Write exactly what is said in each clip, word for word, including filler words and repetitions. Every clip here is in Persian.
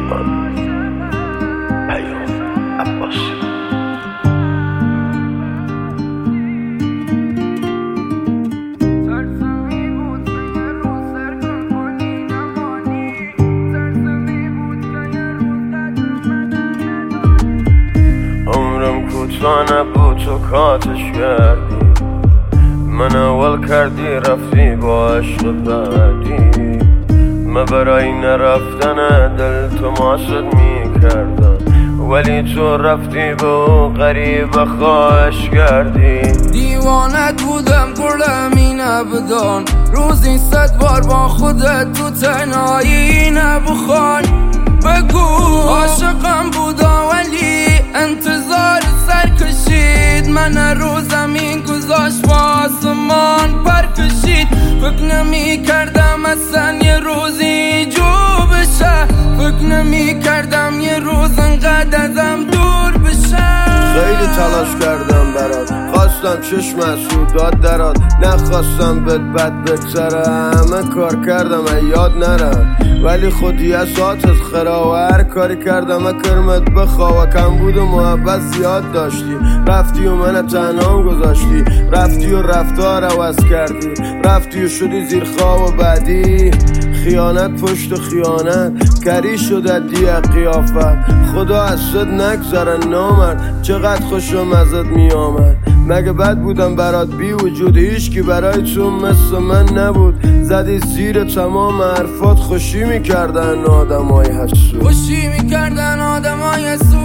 من پیام عباسی. عمرم کوتاه نبود تو کاتش کردی، من اول کردی رفتی با عشق بعدی. من برای نرفتن دل تو ماسد می کردم، ولی تو رفتی به او غریب خواهش کردی. دیوانت بودم گلمی نبدان، روزی صد بار با خودت تو تنهایی نبخوان. بگو عاشقم بودا ولی انتظار سر کشید، من رو زمین گذاشت با آسمان پر کشید. فکر نمی کردم اصلا یه روزی جو بشه، فکر نمی کردم یه روز انقدر ازم دور بشه. خیلی تلاش کردم برات، خواستم چشم سودات درات، نخواستم بد بد بگذره. همه کار کردم یاد نرم، ولی خودی اسات از خرا و هر کاری کردم کرمت بخوا. کم بود و محبت زیاد داشتی، رفتی و من تنهام گذاشتی، رفتی و رفتار عوض کردی، رفتی و شدی زیر خواب و بعدی. خیانت پشت خیانت کری شده دیه قیافت، خدا از صد نگذره نامرد، چقدر خوشم ازت می آمد. مگه بد بودم برات بی وجود، هیچ کی برای تو مثل من نبود. زدی زیر تمام حرفات، خوشی میکردن آدمای حسود، خوشی میکردن آدمای حسود.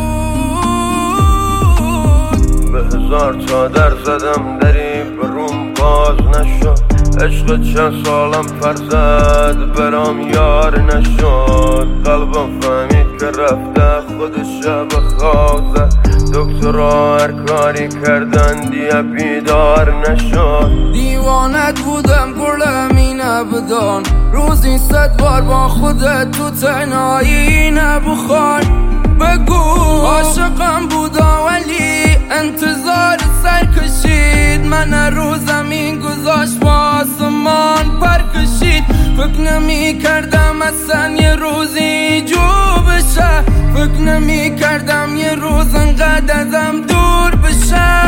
به هزار تا در زدم دری بروم باز نشد، عشق چند سالم پر زد برام یار نشد. قلبم فهمید که رفته خودش به خواب زد، دکترها هر کاری کردن دیگه بیدار نشد. دیوانت بودم گلمی نبدان، روزی صد بار با خودت تو تنهایی نبخوان. بگو عاشقم بودا ولی انتظار سر کشید، من رو زمین گذاشت با آسمان پر کشید. فکر نمی کردم اصلا یه روزی جو بشه، فکر نمی کردم یه روز انقدر ازم دور بشه.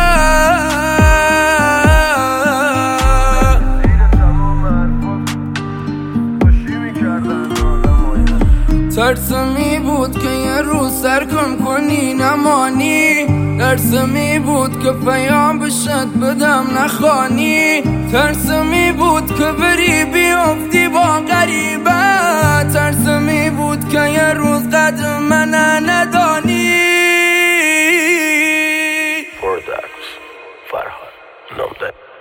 ترسمی بود که یه روز سرکم کنی نمانی، ترسمی بود که پیام بشد بدم نخوانی، ترسمی بود که بری بیافتی با غریبه، ترسمی بود که یه روز قدر من ندانی. پرودکت فرهاد نامده